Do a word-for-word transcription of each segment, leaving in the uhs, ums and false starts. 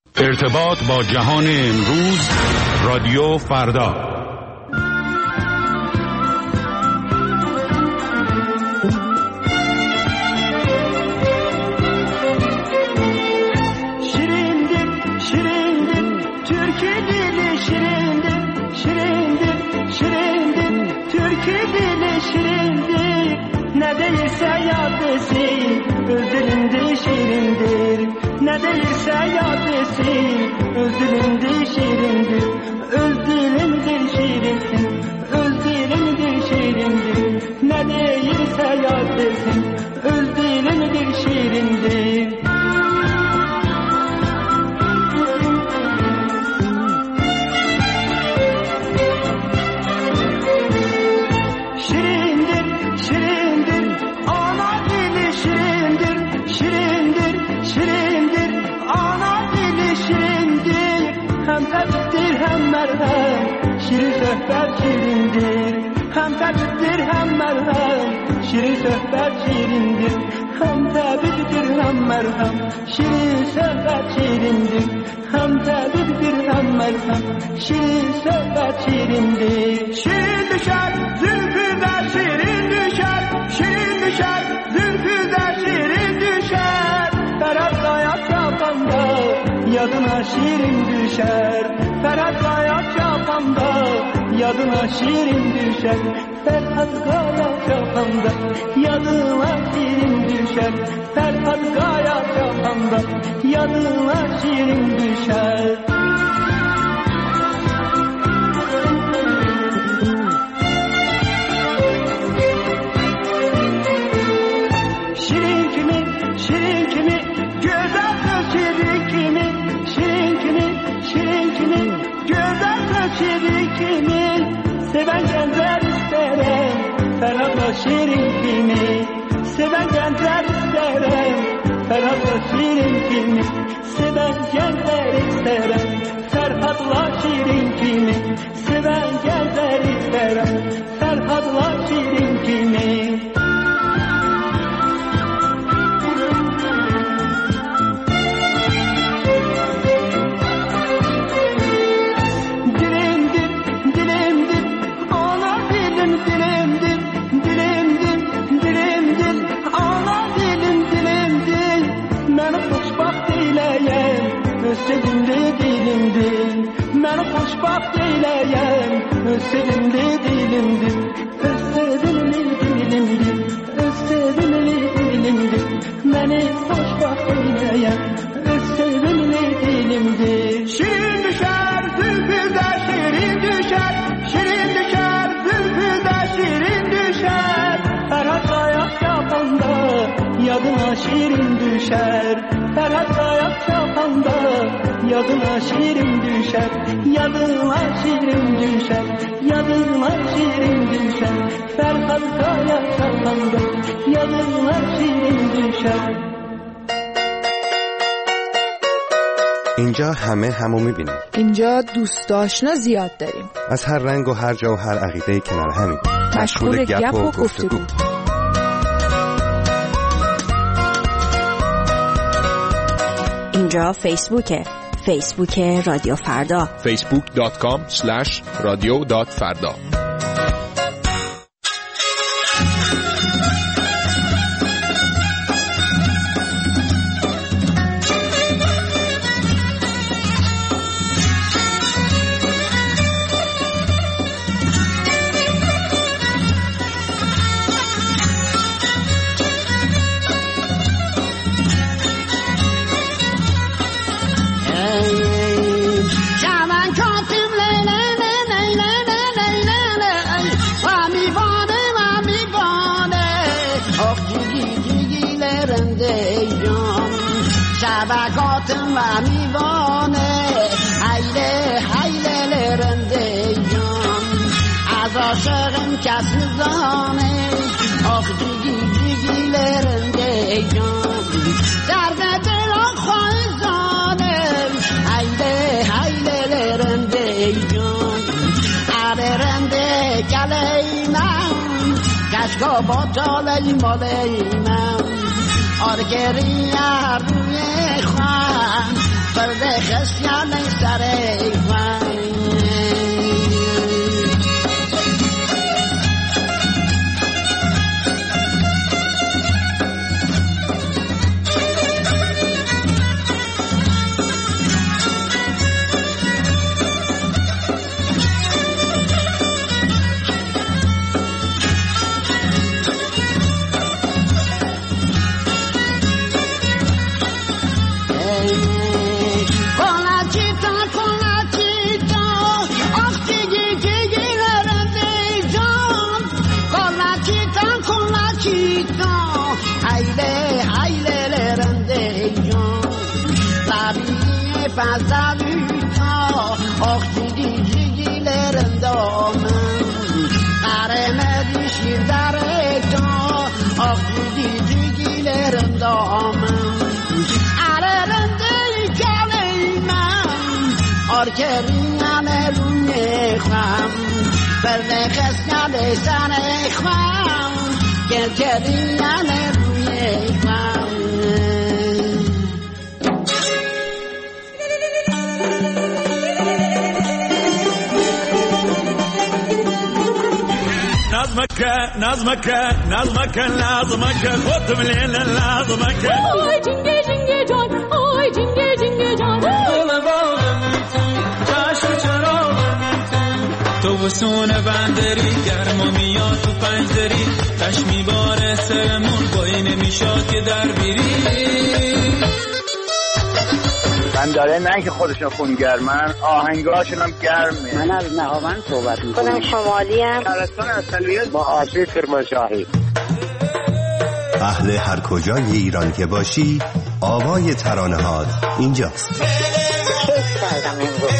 ارتباط با جهان امروز، رادیو فردا. Şirindir, şirindir, Türkü dili şirindir, şirindir, şirindir, Türkü dili şirindir. Ne değilse yad desin, öz dilinde şirindir. Ne değilse yad desin, öz dilinde şirindir. Öz dilindir şirindir, öz dilindir şirindir. Ne değilse yad desin, öz dilindir şirindir. Şirin sohbet şirindir, hem tabiptir hem merhem. Şirin sohbet şirindir, hem tabiptir hem merhem. Şirin sohbet şirindir, hem tabiptir hem merhem. Şirin sohbet şirindir. Şirin düşer, zülfü de şirin düşer. Şirin düşer, zülfü de şirin düşer. Ferhat ayak yapanda yadına şirin düşer. Ferhat ayak yapanda yadına şirin düşer. Ferhat ayak yapanda yadına şirin düşer. Ferhat ayak yapanda yadına şirin düşer. Şirin kimi, şirin kimi, güzel kız şirin kimi. Şirin kimi, şirin kimi, güzel kız şirin kimi. Seven gençler isterim, Ferhat'la şirin kimi. Seven gençler isterim, Ferhat'la şirin kimi. Seven gençler isterim, Ferhat'la şirin kimi. Seven gençler isterim, Ferhat'la şirin kimi. Sevimli dilimdir, ben hoşbaht eyleyem. Sevimli dilimdir, sevimli dilimdir, sevimli dilimdir, beni hoşbaht eyleyem. Sevimli dilimdir. Şirin düşer, zülfü de şirin düşer. Şirin düşer, zülfü de şirin düşer. Ferhat ayak yapanda yadına şirin düşer. Ferhat ayak yapanda yadına şirin düşer. Yadına şirin düşer. Yadına şirin düşer. Ferhat ayak yapanda yadına şirin düşer. اینجا همه همو میبینیم. اینجا دوست آشنا زیاد داریم. از هر رنگ و هر جا و هر عقیده کنار همیم. مشغول گپ و گفتگو. اینجا فیسبوکه. فیسبوک رادیو فردا. فیسبوک دات کام اسلش رادیو دات فردا. شبکاتم و میوانه حیله حیله لرنده جان از عاشقم کس میزانه آخ جیگی جیگی لرنده جان درد دلم خواهزانه حیله حیله لرنده جان عررنده کلینم کشکا با جالی مالینم آرگری روی خان بر کرده خسیان سر ایوان Pazaluta, och die Gigilerin damen, are med die Schildareta, och die Gigilerin damen, are rende Kaliman, orkeringan elunye kham, berde khasyan san kham, kerkeringan elunye kham. نظمك نظمك نظمك نظمك خد من هنا نظمك آی جنگی جنگی جان آی جنگی جنگی جان دل باغم چشم چراغم تو وسون بندری گرما میاد تو پنجدری تش میباره سرمون بایی نمیشاد که در بیری من داره نه که خودشون خونگرمن آهنگاشون هم گرمه. من از نهاوند صحبت میکنم. خودم شمالی هم ترستان اصلیت با آسیب کرمانشاهی. اهل هر کجای ایران که باشی آوای ترانه هات اینجاست. کیف کردم امروز.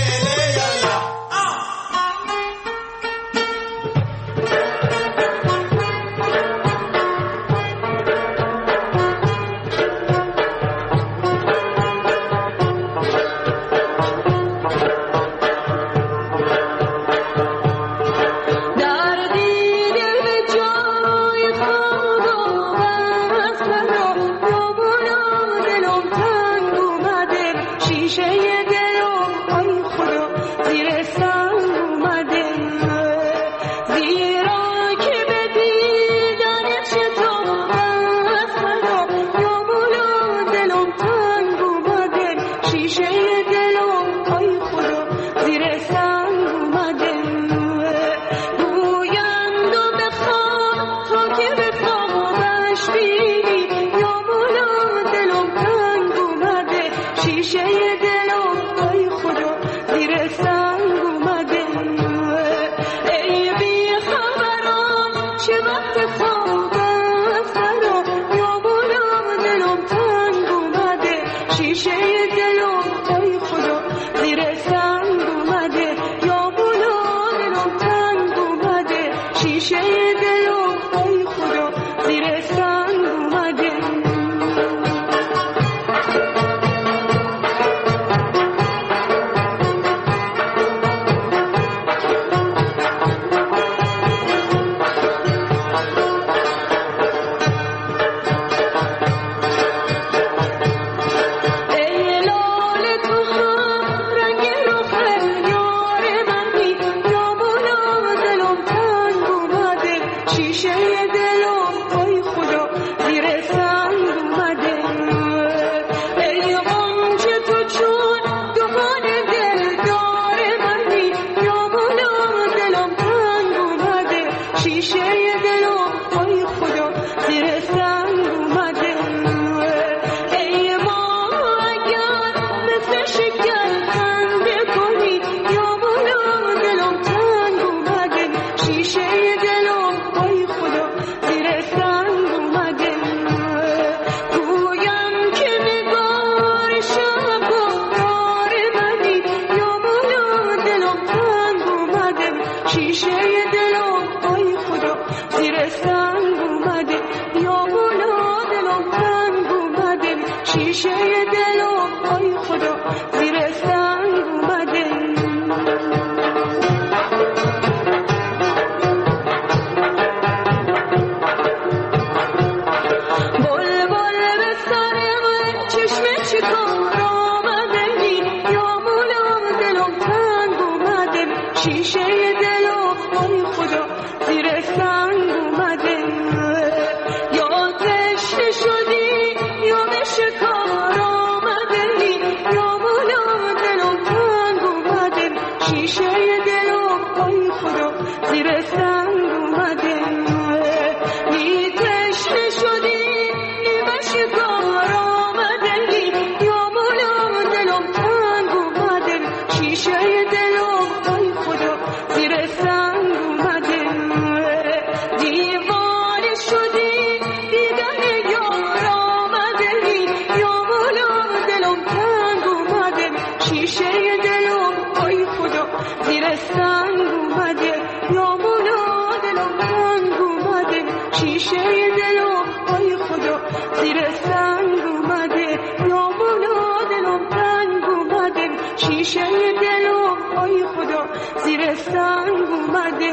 سنگ اومده یا مولا دلم تنگ اومده شیشه دلم ای خدا زیر سنگ اومده یا مولا دلم تنگ اومده شیشه دلم ای خدا زیر سنگ اومده.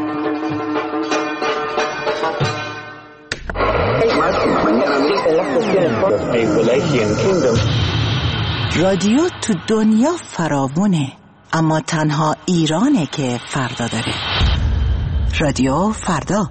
رادیو تو دنیا فراوونه، اما تنها ایرانه که فردا داره. رادیو فردا.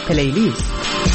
پلیلیست.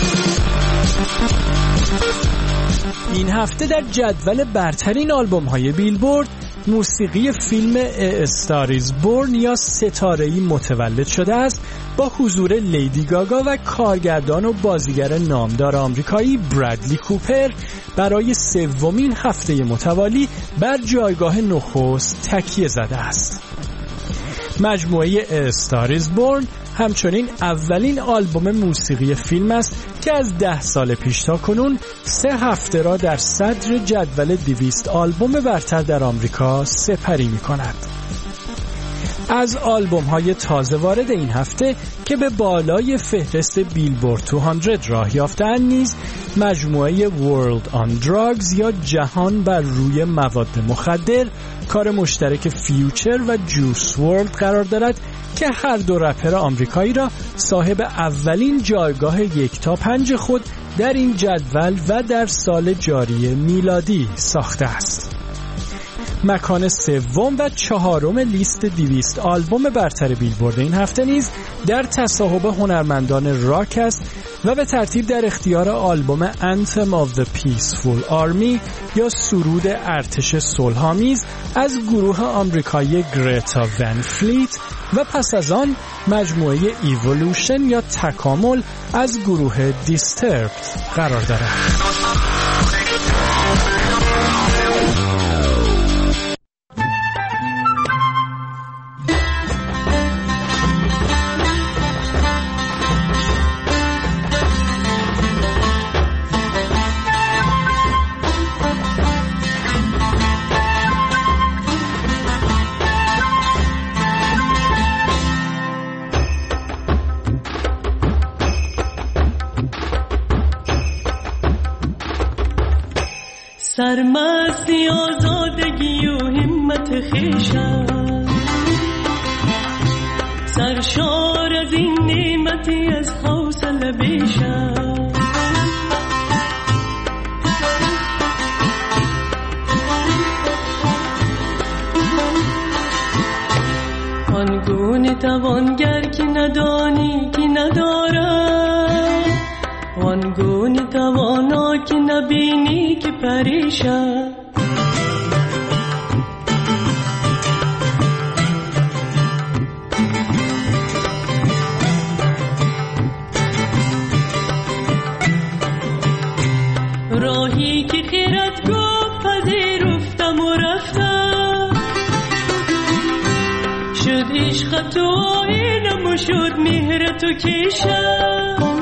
این هفته در جدول برترین آلبوم‌های بیلبورد موسیقی فیلم استاریز بورن یا ستاره‌ای متولد شده است با حضور لیدی گاگا و کارگردان و بازیگر نامدار آمریکایی برادلی کوپر برای سومین هفته متوالی بر جایگاه نخست تکیه زده است. مجموعه استاریز بورن همچنین اولین آلبوم موسیقی فیلم است که از ده سال پیش تا کنون سه هفته را در صدر جدول دویست آلبوم برتر در آمریکا سپری می کند. از آلبوم های تازه وارد این هفته که به بالای فهرست بیلبورد دویست راه یافتند نیز مجموعه World on Drugs یا جهان بر روی مواد مخدر کار مشترک فیوچر و جوس ورلد قرار دارد که هر دو رپر آمریکایی را صاحب اولین جایگاه یک تا پنج خود در این جدول و در سال جاری میلادی ساخته است. مکان سوم و چهارم لیست دویست آلبوم برتر بیلبورد این هفته نیز در تصاحب هنرمندان راک است و به ترتیب در اختیار آلبوم Anthem of the Peaceful Army یا سرود ارتش صلح‌آمیز از گروه آمریکایی گرتا ون فلیت و پس از آن مجموعه Evolution یا تکامل از گروه Disturbed قرار دارد. سرمستی آزادگی و همت خویشم، سرشار از این نعمتی از حوصله بیشم. آنگونه توانگر که ندانی که ندارد، آنگونه توانا که نبینی که پریشان. راهی که خیرت گفت پذیرفتم و رفتم، شد عشق تو آینم و شد مهر تو کشم.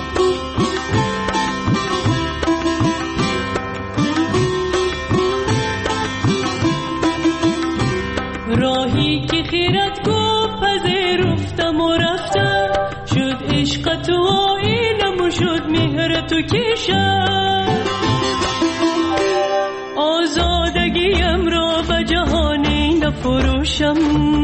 راهی که خیرت گفت پذیرفتم و رفتم، شد عشق تو آینم و شد مهر تو کشم. آزادگیم را به جهانی نفروشم،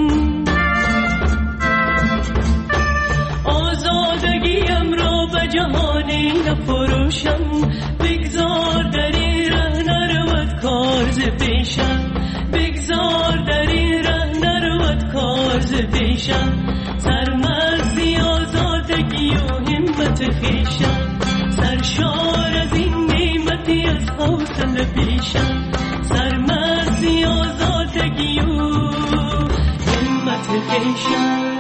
آزادگیم را به جهانی نفروشم. بگذار در این ره نرود کار ز پیشم، بگذار در این ره نرود کار ز پیشم. سرمستی آزادگی و همت خویشم، سرشار از این نعمتی از حوصله پیشم. سرمستی آزادگی و همت خویشم.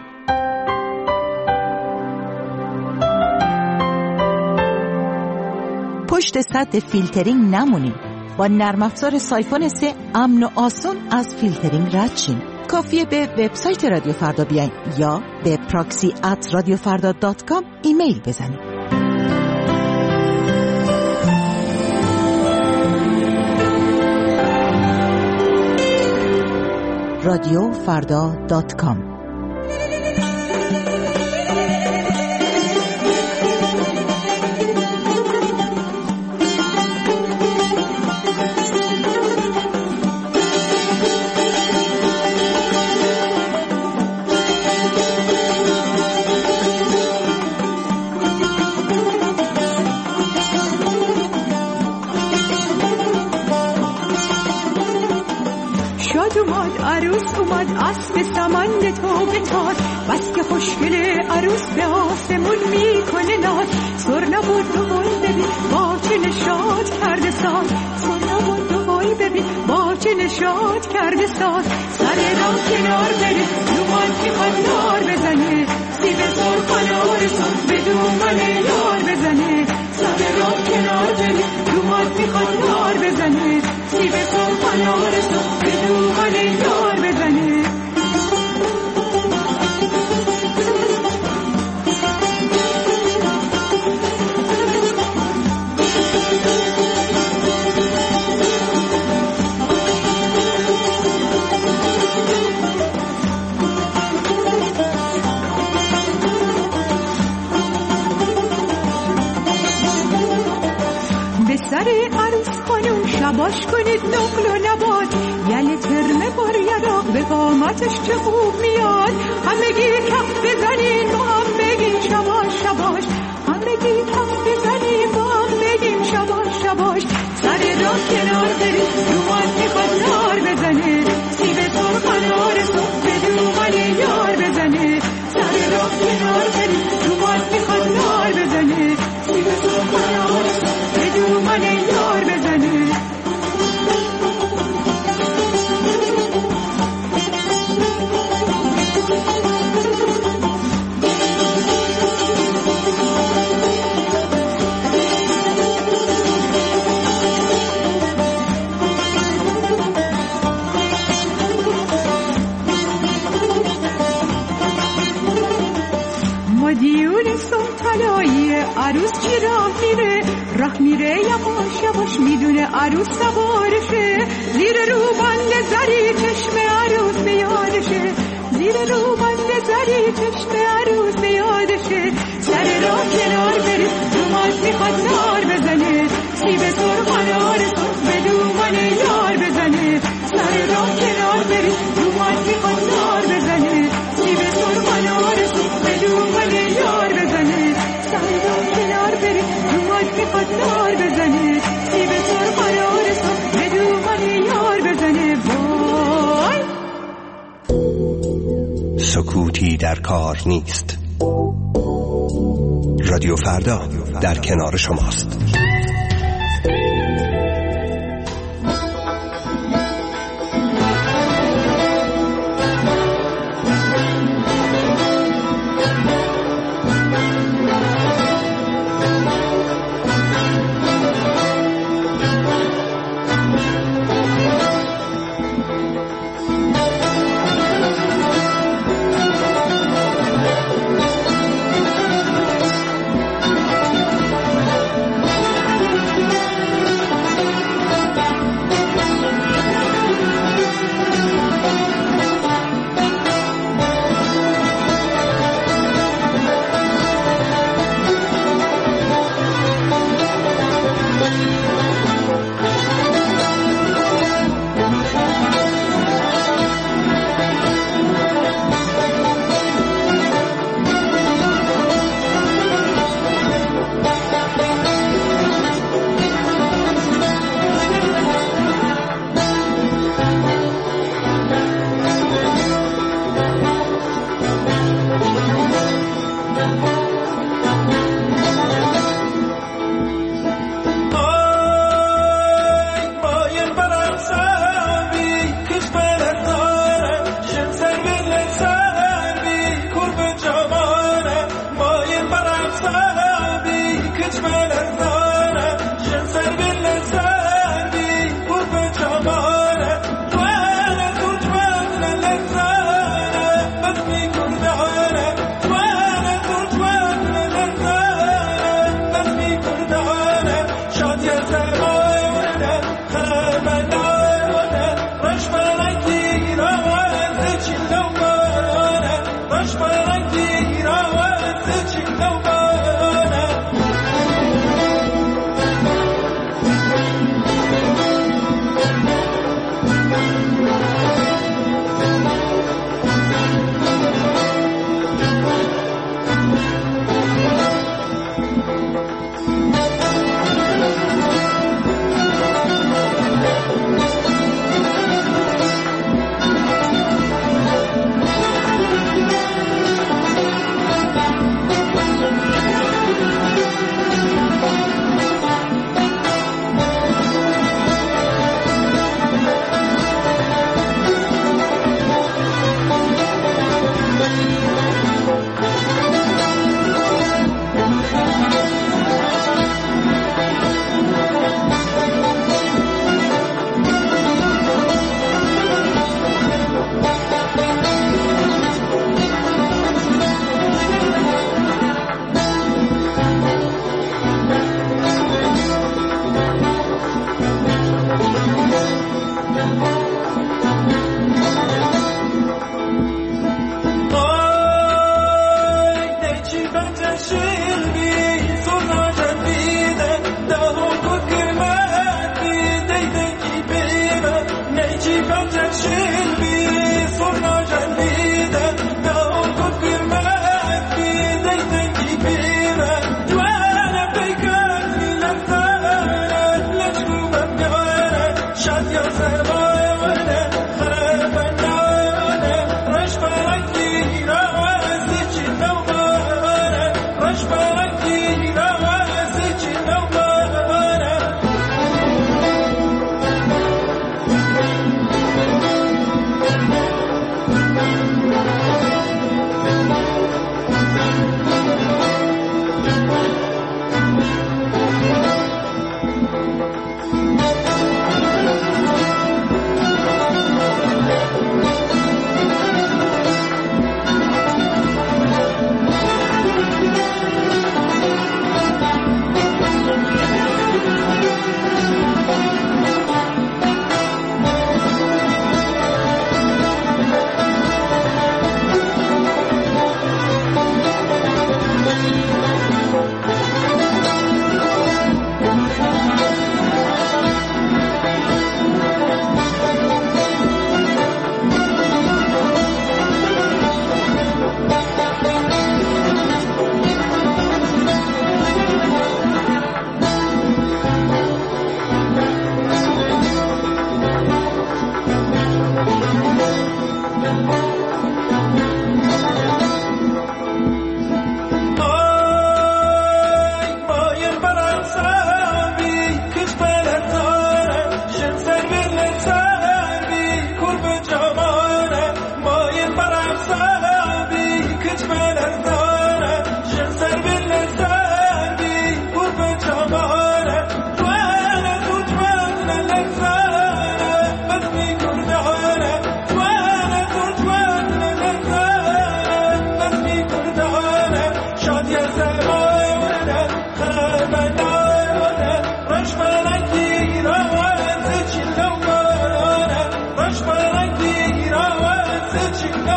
پشت سد فیلترینگ نمونیم. با نرم افزار سایفون سه امن و آسون از فیلترینگ رد شین. کافیه به وبسایت رادیو فردا بیاین یا به پراکسی ات رادیو فردا دات کام ایمیل بزنید. رادیو فردا دات کام. عروس اومد اسب سمند تو بتاز، بس که خوشگل عروس به آسمون میکنه ناز. سر نبود دوبای ببین با چه نشاط کرده ساز، سر نبود دوبای ببین با چه نشاط کرده ساز. سر را کنار بره دومان میخواد یار بزنه، سیب سرخان آرزون به دومان یار بزنه. سر را کنار بره دومان میخواد یار بزنه، سیب سرخان آرزون به دومان یار بزنه. سر عروس خانم شباش کنید نقل و نبات، یل ترمه بر یراق به قامتش چه خوب میاد. همگی کف بزنین با هم بگیم شباش شباش، همگی کف بزنین با هم بگیم شباش شباش. سر را کنار برید دومان میخواد یار بزنه، سیب سرخان آرزو به دومان یار بزنه. سر را کنار برید دومان میخواد یار بزنه، سیب سرخان آرزو به دومان یار بزنه. مدیون سلطنایی عروس چی راه میره، راه میره یواش یواش میدونه عروس سوارشه. زیر روبند زری چشم عروس میادشه، زیر روبند زری چشم عروس میادشه. سر راه کنار بره دومان میخواد نار بزنه، سیب سرخان آرزو به دومان یار بزنه. سر راه کنار بره دومان میخواد نار بزنه، سیب سرخان آرزو به دومان یار بزنه. سر راه کنار بره دومان میخواد نار بزنه، سیب سرخان آرزو به دومان یار بزنه. وای سکوتی در کار نیست. رادیو فردا در کنار شماست.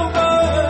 خوبه